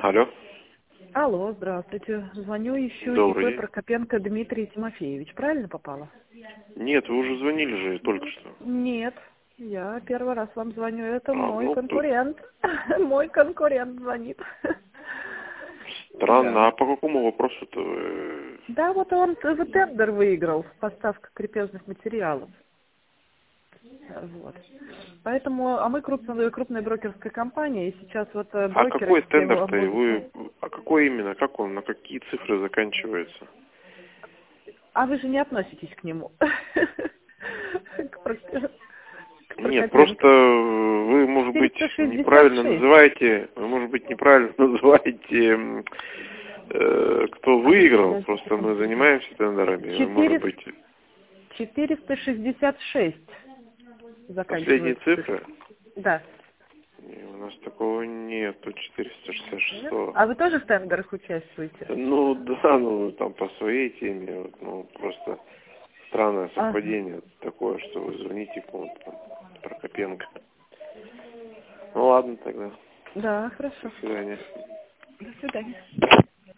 Алло. Алло, здравствуйте. Звоню, ищу Добрый ИП день. Прокопенко Дмитрий Тимофеевич. Правильно попала? Нет, вы уже звонили же только что. Нет, я первый раз вам звоню. Это мой Ну, тут конкурент. Мой конкурент звонит. странно. Да. А по какому вопросу-то вы... Да, вот он тендер выиграл, поставка крепежных материалов. Вот. Поэтому, а мы крупная брокерская компания, и сейчас вот А брокеры какой все тендер-то? И будут... вы... А какой именно? Как он? На какие цифры заканчивается? А вы же не относитесь к нему. К Нет, Прокопенко. просто вы, может быть, неправильно 466. называете... Вы, может быть, неправильно называете... кто выиграл. Просто мы занимаемся тендерами. Вы, может быть... 466 Последние заканчивается цифра. цифры? Да. Не, у нас такого нету, 466. А вы тоже в тендерах участвуете? Ну да, ну там по своей теме, вот, ну просто странное Ага. совпадение такое, что вы звоните кому-то там, Прокопенко. Ну ладно тогда, Да, до хорошо. свидания. До свидания.